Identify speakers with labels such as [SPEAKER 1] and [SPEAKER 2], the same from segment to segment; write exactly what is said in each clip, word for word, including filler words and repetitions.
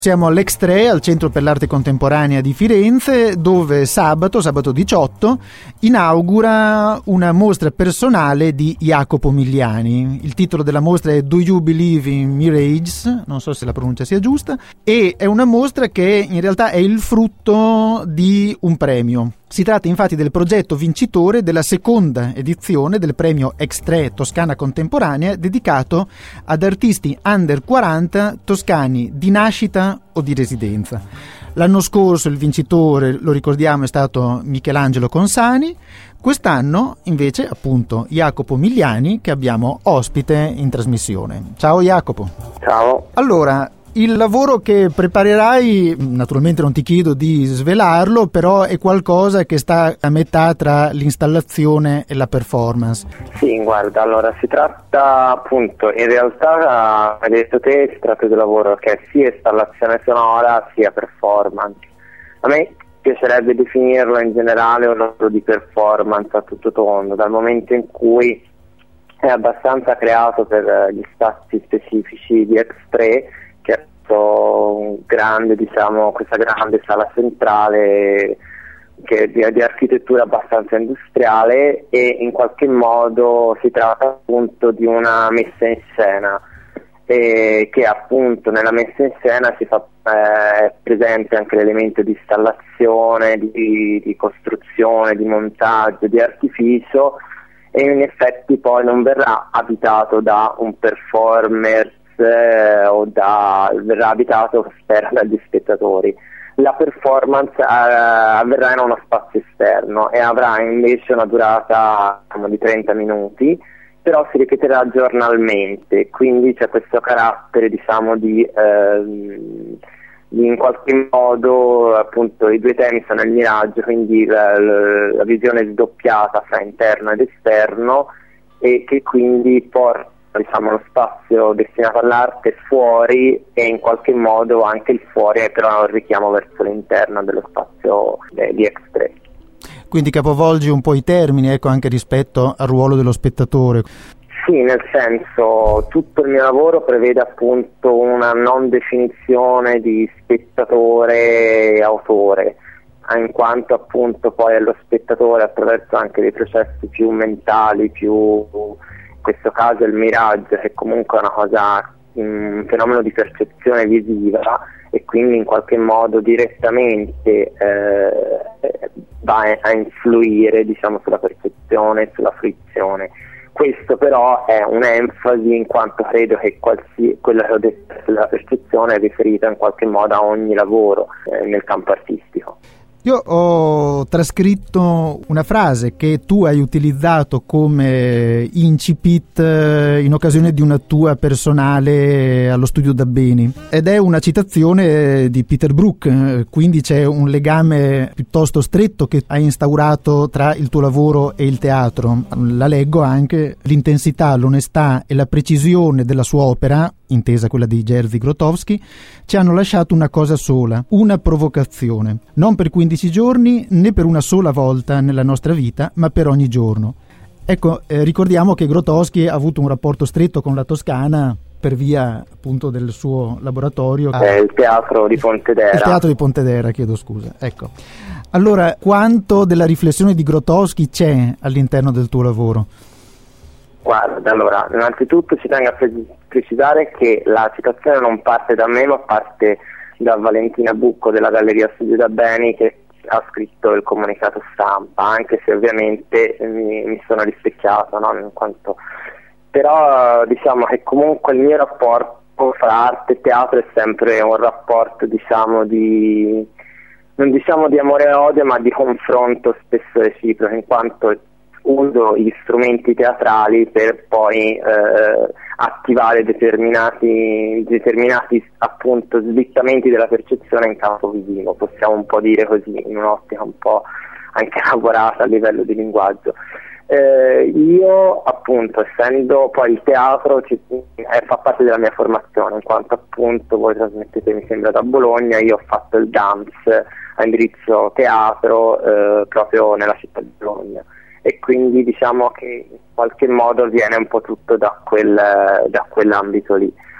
[SPEAKER 1] Siamo all'Ex tre, al Centro per l'Arte Contemporanea di Firenze, dove sabato, sabato diciotto, inaugura una mostra personale di Jacopo Migliani. Il titolo della mostra è Do You Believe in Mirages? Non so se la pronuncia sia giusta. E è una mostra che in realtà è il frutto di un premio. Si tratta infatti del progetto vincitore della seconda edizione del premio Ex tre Toscana Contemporanea, dedicato ad artisti under quaranta toscani di nascita o di residenza. L'anno scorso il vincitore, lo ricordiamo, è stato Michelangelo Consani. Quest'anno invece appunto Jacopo Migliani, che abbiamo ospite in trasmissione. Ciao Jacopo.
[SPEAKER 2] Ciao.
[SPEAKER 1] Allora, il lavoro che preparerai, naturalmente non ti chiedo di svelarlo, però è qualcosa che sta a metà tra l'installazione e la performance.
[SPEAKER 2] Sì, guarda, allora si tratta appunto, in realtà, come hai detto te, si tratta di un lavoro che è sia installazione sonora sia performance. A me piacerebbe definirlo in generale un lavoro di performance a tutto tondo, dal momento in cui è abbastanza creato per gli spazi specifici di Ex tre, che è un grande, diciamo, questa grande sala centrale che è di, di architettura abbastanza industriale, e in qualche modo si tratta appunto di una messa in scena, e che appunto nella messa in scena si fa eh, presente anche l'elemento di installazione, di, di costruzione, di montaggio, di artificio, e in effetti poi non verrà abitato da un performer eh, o da, verrà abitato, spero, dagli spettatori. La performance eh, avverrà in uno spazio esterno e avrà invece una durata, diciamo, di trenta minuti, però si ripeterà giornalmente, quindi c'è questo carattere, diciamo, di, eh, di in qualche modo, appunto, i due temi sono il miraggio, quindi la, la visione sdoppiata fra interno ed esterno, e che quindi porta, diciamo, lo spazio destinato all'arte fuori, e in qualche modo anche il fuori è però un richiamo verso l'interno dello spazio eh, di Ex tre.
[SPEAKER 1] Quindi capovolgi un po' i termini, ecco, anche rispetto al ruolo dello spettatore.
[SPEAKER 2] Sì, nel senso, tutto il mio lavoro prevede appunto una non definizione di spettatore e autore, in quanto appunto poi è lo spettatore, attraverso anche dei processi più mentali, più, in questo caso il miraggio, che comunque è una cosa, un fenomeno di percezione visiva, e quindi in qualche modo direttamente eh, va a influire, diciamo, sulla percezione e sulla fruizione. Questo però è un'enfasi, in quanto credo che qualsiasi, quello che ho detto sulla percezione è riferito in qualche modo a ogni lavoro eh, nel campo artistico.
[SPEAKER 1] Io ho trascritto una frase che tu hai utilizzato come incipit in occasione di una tua personale allo studio Dabbeni, ed è una citazione di Peter Brook, quindi c'è un legame piuttosto stretto che hai instaurato tra il tuo lavoro e il teatro. La leggo anche: l'intensità, l'onestà e la precisione della sua opera, intesa quella di Jerzy Grotowski, ci hanno lasciato una cosa sola, una provocazione, non per quindici giorni né per una sola volta nella nostra vita, ma per ogni giorno. Ecco, eh, ricordiamo che Grotowski ha avuto un rapporto stretto con la Toscana per via appunto del suo laboratorio.
[SPEAKER 2] È il teatro di Pontedera.
[SPEAKER 1] Il teatro di Pontedera, chiedo scusa. Ecco. Allora, quanto della riflessione di Grotowski c'è all'interno del tuo lavoro?
[SPEAKER 2] Guarda, allora, innanzitutto ci tengo a pre- precisare che la citazione non parte da me, ma parte da Valentina Bucco della Galleria Studio Dabbeni, che ha scritto il comunicato stampa, anche se ovviamente mi, mi sono rispecchiato, no? In quanto... Però diciamo che comunque il mio rapporto fra arte e teatro è sempre un rapporto, diciamo, di non diciamo di amore e odio, ma di confronto spesso reciproco, in quanto uso gli strumenti teatrali per poi eh, attivare determinati determinati appunto slittamenti della percezione in campo visivo, possiamo un po' dire così, in un'ottica un po' anche elaborata a livello di linguaggio. Eh, io appunto, essendo poi il teatro ci, eh, fa parte della mia formazione, in quanto appunto voi trasmettete, mi sembra, da Bologna, io ho fatto il D A M S a indirizzo teatro eh, proprio nella città di Bologna, e quindi diciamo che in qualche modo viene un po' tutto da quel da quell'ambito lì.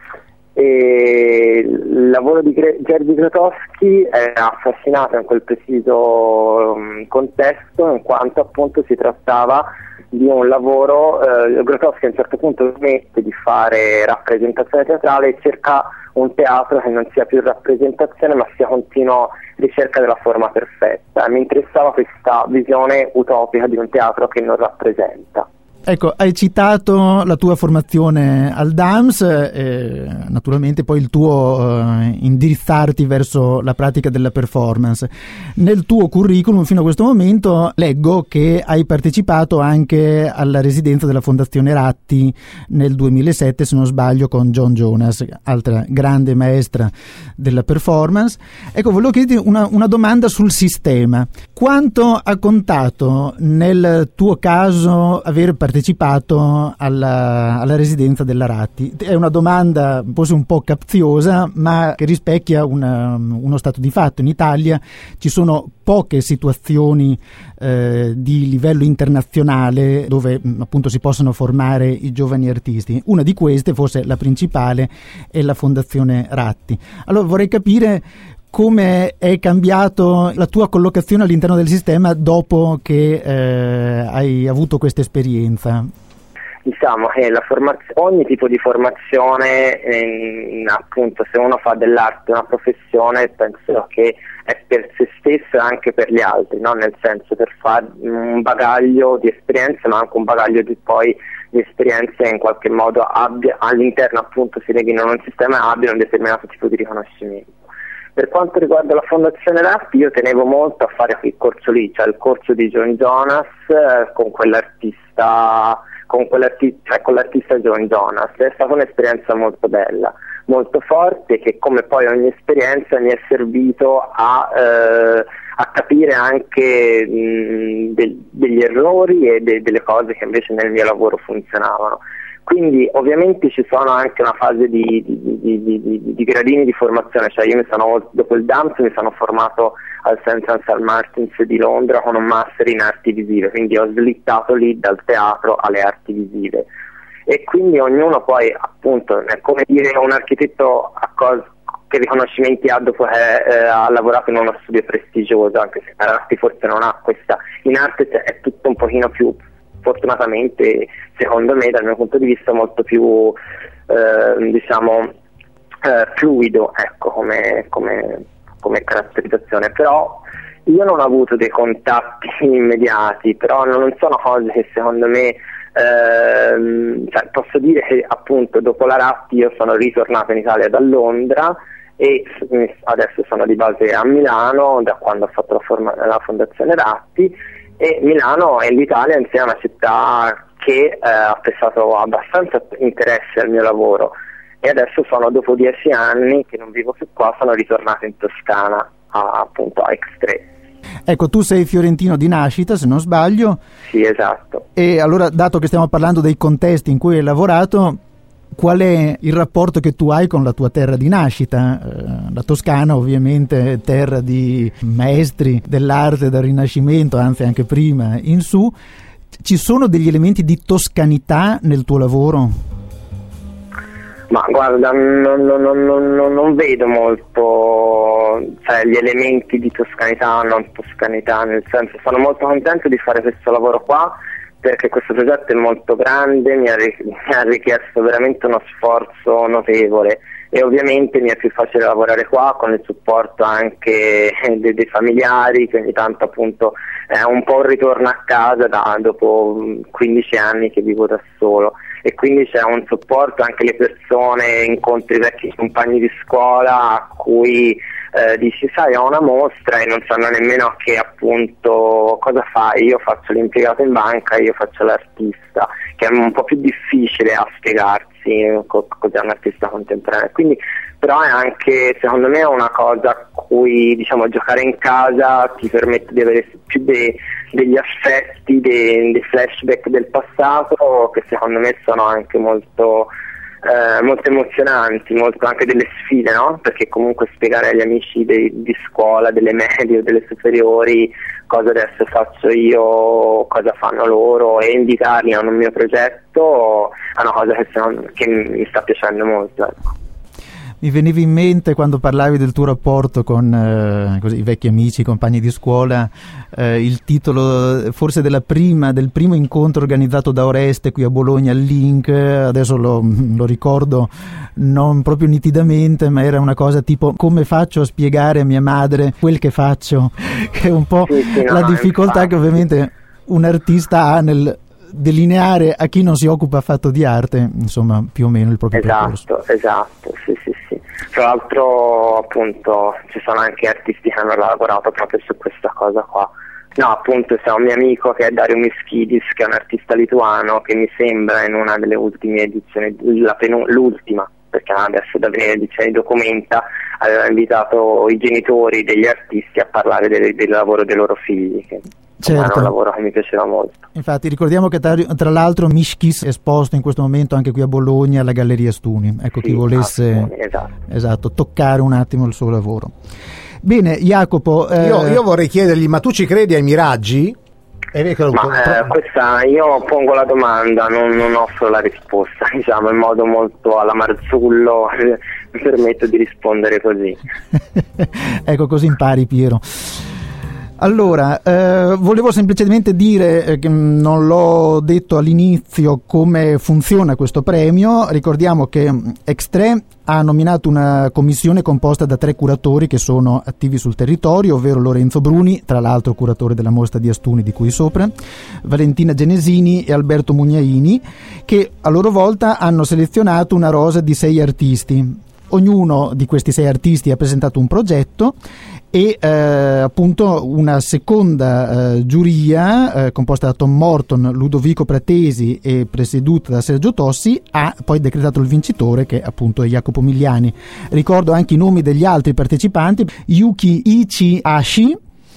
[SPEAKER 2] E il lavoro di Jerzy Grotowski è affascinato in quel preciso um, contesto, in quanto appunto si trattava di un lavoro, eh, Grotowski a un certo punto smette di fare rappresentazione teatrale e cerca un teatro che non sia più rappresentazione ma sia continua ricerca della forma perfetta. Mi interessava questa visione utopica di un teatro che non rappresenta.
[SPEAKER 1] Ecco, hai citato la tua formazione al D A M S e naturalmente poi il tuo eh, indirizzarti verso la pratica della performance. Nel tuo curriculum fino a questo momento leggo che hai partecipato anche alla residenza della Fondazione Ratti nel duemilasette, se non sbaglio, con John Jonas, altra grande maestra della performance. Ecco, volevo chiederti una, una domanda sul sistema. Quanto ha contato nel tuo caso aver partecipato partecipato alla, alla residenza della Ratti? È una domanda forse un po' capziosa, ma che rispecchia una, uno stato di fatto. In Italia ci sono poche situazioni eh, di livello internazionale dove appunto si possono formare i giovani artisti. Una di queste, forse la principale, è la Fondazione Ratti. Allora vorrei capire come è cambiato la tua collocazione all'interno del sistema dopo che eh, hai avuto questa esperienza?
[SPEAKER 2] Diciamo che la formaz- ogni tipo di formazione, eh, appunto, se uno fa dell'arte una professione, penso che è per se stesso e anche per gli altri, no? Nel senso, per fare un bagaglio di esperienze, ma anche un bagaglio di poi di esperienze in qualche modo abbia, all'interno appunto si leghino in un sistema e abbiano un determinato tipo di riconoscimento. Per quanto riguarda la Fondazione Ratti, io tenevo molto a fare quel corso lì, cioè il corso di John Jonas eh, con quell'artista, con quell'artista, cioè con l'artista John Jonas. È stata un'esperienza molto bella, molto forte, che come poi ogni esperienza mi è servito a, eh, a capire anche mh, de- degli errori e de- delle cose che invece nel mio lavoro funzionavano. Quindi ovviamente ci sono anche una fase di, di, di, di, di, di gradini di formazione, cioè io mi sono, dopo il D A M S mi sono formato al Saint Saint Martins di Londra con un master in arti visive, quindi ho slittato lì dal teatro alle arti visive e quindi ognuno poi appunto è come dire un architetto a cosa, che riconoscimenti ha dopo che eh, ha lavorato in uno studio prestigioso, anche se in arti forse non ha questa, in arte è tutto un pochino più, fortunatamente secondo me dal mio punto di vista molto più eh, diciamo eh, fluido, ecco, come, come, come caratterizzazione. Però io non ho avuto dei contatti immediati, però non sono cose che secondo me eh, cioè, posso dire che appunto dopo la Ratti io sono ritornato in Italia da Londra e adesso sono di base a Milano da quando ho fatto la, forma- la Fondazione Ratti. E Milano e l'Italia in sé è una città che eh, ha prestato abbastanza interesse al mio lavoro e adesso sono, dopo dieci anni che non vivo più qua, sono ritornato in Toscana, a, appunto a X tre.
[SPEAKER 1] Ecco, tu sei fiorentino di nascita, se non sbaglio.
[SPEAKER 2] Sì, esatto.
[SPEAKER 1] E allora, dato che stiamo parlando dei contesti in cui hai lavorato, qual è il rapporto che tu hai con la tua terra di nascita? La Toscana ovviamente terra di maestri dell'arte dal Rinascimento, anzi anche prima in su. Ci sono degli elementi di toscanità nel tuo lavoro?
[SPEAKER 2] Ma guarda, non, non, non, non, non vedo molto, cioè, gli elementi di toscanità o non toscanità, nel senso sono molto contento di fare questo lavoro qua, perché questo progetto è molto grande, mi ha, mi ha richiesto veramente uno sforzo notevole e ovviamente mi è più facile lavorare qua con il supporto anche dei, dei familiari, che ogni tanto appunto è un po' un ritorno a casa da, dopo quindici anni che vivo da solo, e quindi c'è un supporto, anche le persone, incontri vecchi compagni di scuola a cui eh, dici sai ho una mostra e non sanno nemmeno che appunto cosa fai, io faccio l'impiegato in banca, io faccio l'artista, che è un po' più difficile a spiegarsi co- cos'è un artista contemporaneo. Quindi però è anche secondo me una cosa a cui diciamo giocare in casa ti permette di avere più dei, degli affetti, dei, dei flashback del passato che secondo me sono anche molto Eh, molto emozionanti, molto anche delle sfide, no? Perché comunque spiegare agli amici dei, di scuola, delle medie o delle superiori cosa adesso faccio io, cosa fanno loro e invitarli a un mio progetto è una cosa che, sono, che mi sta piacendo molto, ecco.
[SPEAKER 1] Mi veniva in mente quando parlavi del tuo rapporto con eh, così, i vecchi amici, i compagni di scuola, eh, il titolo forse della prima, del primo incontro organizzato da Oreste qui a Bologna, al Link, adesso lo, lo ricordo non proprio nitidamente, ma era una cosa tipo: come faccio a spiegare a mia madre quel che faccio, che è un po'
[SPEAKER 2] sì, sì, no,
[SPEAKER 1] la difficoltà
[SPEAKER 2] infatti.
[SPEAKER 1] che ovviamente un artista ha nel delineare a chi non si occupa affatto di arte, insomma, più o meno il proprio percorso.
[SPEAKER 2] Esatto, esatto, sì, sì, sì. Tra l'altro, appunto, ci sono anche artisti che hanno lavorato proprio su questa cosa qua. No, appunto, c'è un mio amico che è Dario Mischidis, che è un artista lituano, che mi sembra in una delle ultime edizioni, la penu- l'ultima, perché adesso da prima edizione documenta, aveva invitato i genitori degli artisti a parlare del, del lavoro dei loro figli, che
[SPEAKER 1] certo.
[SPEAKER 2] era un lavoro che mi piaceva molto.
[SPEAKER 1] Infatti ricordiamo che tra, tra l'altro Mischis è esposto in questo momento anche qui a Bologna alla Galleria Stuni, ecco, sì, chi volesse
[SPEAKER 2] Stuni, esatto.
[SPEAKER 1] esatto, toccare un attimo il suo lavoro. Bene, Jacopo, eh...
[SPEAKER 3] io, io vorrei chiedergli: ma tu ci credi ai miraggi?
[SPEAKER 2] Eh, ma eh, questa io pongo la domanda, non, non offro la risposta, diciamo, in modo molto alla Marzullo, mi permetto di rispondere così.
[SPEAKER 1] Ecco, così impari, Piero. Allora, eh, volevo semplicemente dire, eh, che non l'ho detto all'inizio, come funziona questo premio. Ricordiamo che Extre ha nominato una commissione composta da tre curatori che sono attivi sul territorio, ovvero Lorenzo Bruni, tra l'altro curatore della mostra di Astuni di cui sopra, Valentina Genesini e Alberto Mugnaini, che a loro volta hanno selezionato una rosa di sei artisti. Ognuno di questi sei artisti ha presentato un progetto e eh, appunto una seconda eh, giuria eh, composta da Tom Morton, Ludovico Pratesi e presieduta da Sergio Tossi ha poi decretato il vincitore, che appunto è Jacopo Migliani. Ricordo anche i nomi degli altri partecipanti: Yuki Ichihashi,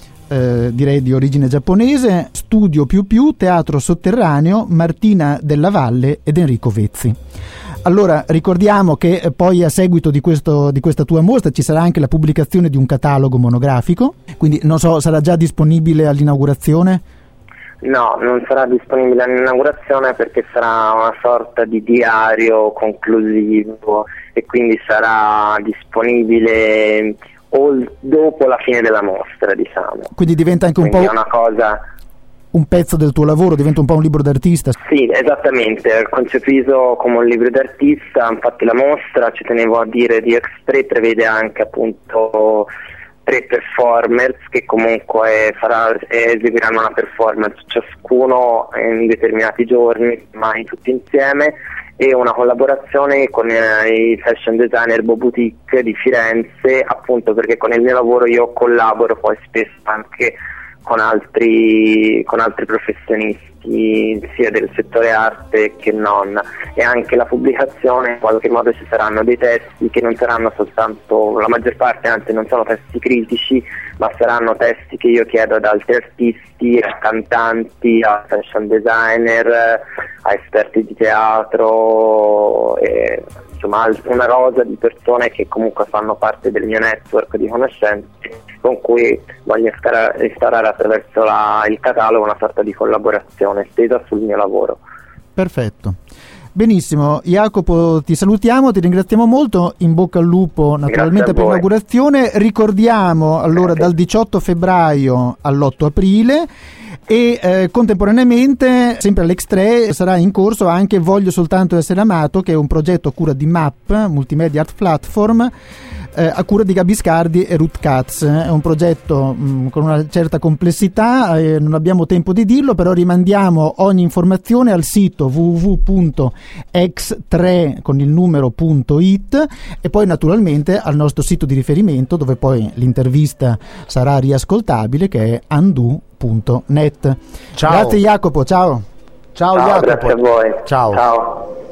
[SPEAKER 1] eh, direi di origine giapponese, Studio Più Più, Teatro Sotterraneo, Martina Della Valle ed Enrico Vezzi. Allora, ricordiamo che poi a seguito di, questo, di questa tua mostra ci sarà anche la pubblicazione di un catalogo monografico, quindi non so, sarà già disponibile all'inaugurazione?
[SPEAKER 2] No, non sarà disponibile all'inaugurazione perché sarà una sorta di diario conclusivo e quindi sarà disponibile o dopo la fine della mostra, diciamo.
[SPEAKER 1] Quindi diventa anche un
[SPEAKER 2] quindi
[SPEAKER 1] po'
[SPEAKER 2] è una cosa...
[SPEAKER 1] un pezzo del tuo lavoro, diventa un po' un libro d'artista.
[SPEAKER 2] Sì, esattamente, è concepito come un libro d'artista. Infatti la mostra, ci tenevo a dire, di Extre prevede anche appunto tre performers che comunque farà, eseguiranno una performance ciascuno in determinati giorni, mai tutti insieme, e una collaborazione con eh, i fashion designer Bo Boutique di Firenze, appunto perché con il mio lavoro io collaboro poi spesso anche con altri, con altri professionisti sia del settore arte che non, e anche la pubblicazione in qualche modo ci saranno dei testi che non saranno soltanto, la maggior parte anzi non sono testi critici, ma saranno testi che io chiedo ad altri artisti, a cantanti, a fashion designer, a esperti di teatro, e, insomma una rosa di persone che comunque fanno parte del mio network di conoscenze con cui voglio instaurare attraverso la, il catalogo una sorta di collaborazione estesa sul mio lavoro.
[SPEAKER 1] Perfetto. Benissimo, Jacopo, ti salutiamo, ti ringraziamo molto, in bocca al lupo naturalmente per l'inaugurazione. Ricordiamo allora Grazie. Dal diciotto febbraio all'otto aprile e eh, contemporaneamente sempre all'Extre sarà in corso anche Voglio soltanto essere amato, che è un progetto a cura di M A P, Multimedia Art Platform, eh, a cura di Gabi Scardi e Ruth Katz. È un progetto mh, con una certa complessità, eh, non abbiamo tempo di dirlo, però rimandiamo ogni informazione al sito w w w punto x tre con il numero punto it e poi naturalmente al nostro sito di riferimento, dove poi l'intervista sarà riascoltabile, che è undo punto net.
[SPEAKER 3] Ciao.
[SPEAKER 1] Grazie Jacopo, ciao.
[SPEAKER 3] Ciao,
[SPEAKER 2] ciao
[SPEAKER 3] Jacopo.
[SPEAKER 2] Grazie a voi.
[SPEAKER 3] Ciao.
[SPEAKER 2] Ciao.